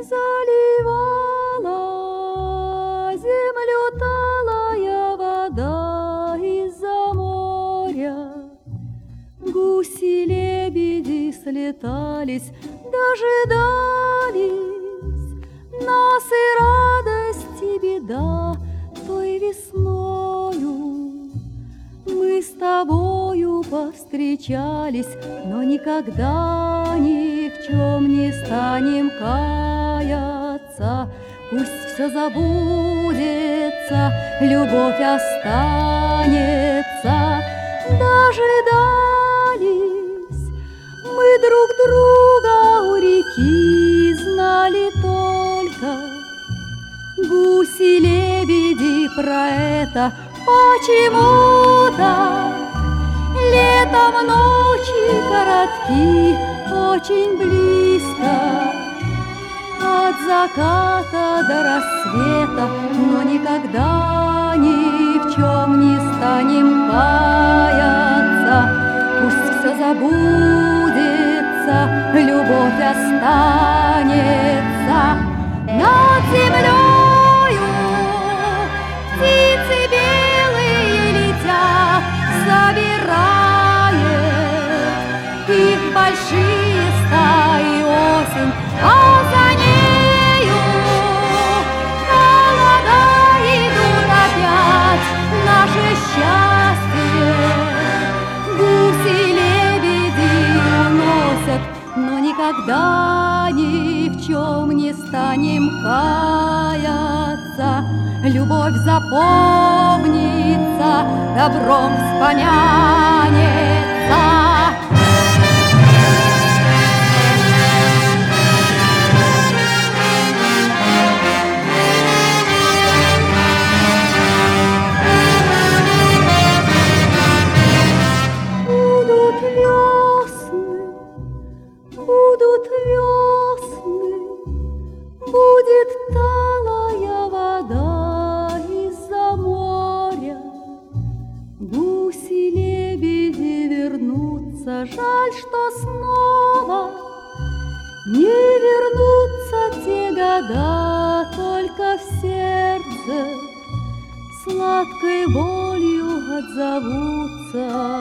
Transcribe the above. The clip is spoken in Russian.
заливала землю талая вода из-за моря. Гуси-лебеди слетались, дожидались нас, и радость, и беда той весною. Мы с тобою повстречались, но никогда ни в чем не станем каяться. Пусть все забудется, любовь останется. Дожидались мы друг друга у реки, знали только гуси-лебеди про это почему-то. Летом ночи коротки, очень близко, от заката до рассвета, но никогда ни в чем не станем каяться. Пусть все забудется, любовь останется. Над землею птицы белые летят, собирает их большие стаи осень, а за нею холода идут опять. Наше счастье гуси-лебеди уносят, но никогда ни в чем не станем каяться. Любовь запомнится, добром вспомянется. Будут весны, будет талая вода из-за моря. Гуси-лебеди вернутся, жаль, что снова не вернутся те года, только в сердце сладкой болью отзовутся.